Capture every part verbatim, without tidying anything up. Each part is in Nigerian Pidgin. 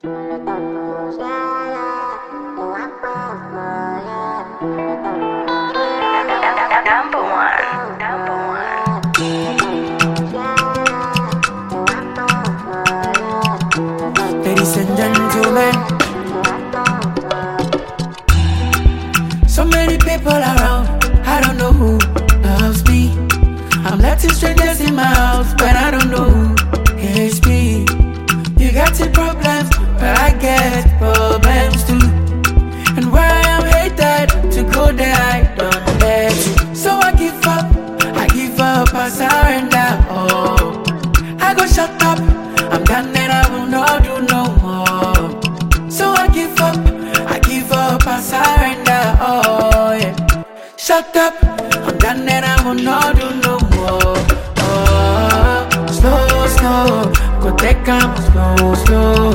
Number one, number one. Ladies and gentlemen, so many people around, I don't know who loves me. I'm letting strangers in my house, but I don't know who hates me. You got your problems, but I get problems too. And where I am hated, to go there I don't let you. So I give up, I give up, I surrender. Oh, I go shut up, I'm done and I will not do no more. So I give up, I give up, I surrender. Oh yeah, shut up, I'm done and I will not do no more. Oh, slow, slow, go take time, slow, slow.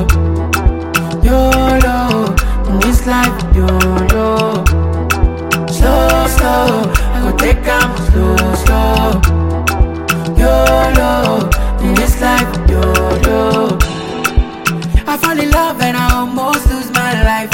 YOLO, in this life, YOLO. Slow, slow, I go take time, slow, slow. YOLO, in this life, YOLO. I fall in love and I almost lose my life.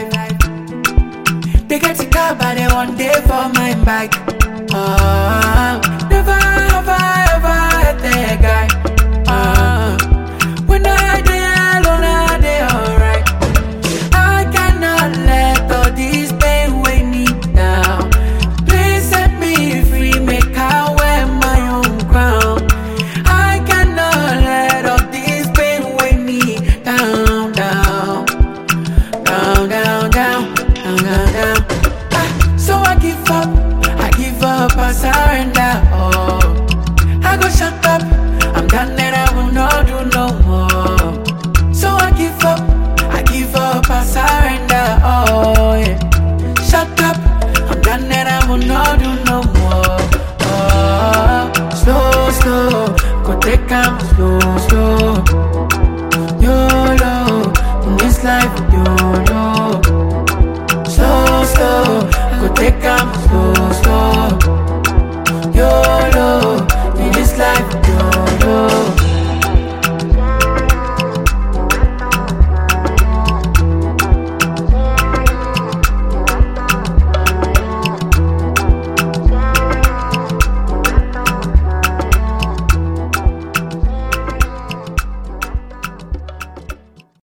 They get the car, but they one day for my bike. Uh, never have I ever had that guy. Uh, when I dey alone, I dey alright. I cannot let all this pain weigh me down. Please set me free, make I wear my own crown. I cannot let all this pain weigh me down, down, down, down, down, down, down, down. Ah, so I give up, I give up, I surrender. Oh, I go shut up, I'm done and I will not do no more. So I give up, I give up, I surrender. Oh yeah, shut up, I'm done and I will not do no more. Oh, slow, slow, go take time, slow, slow.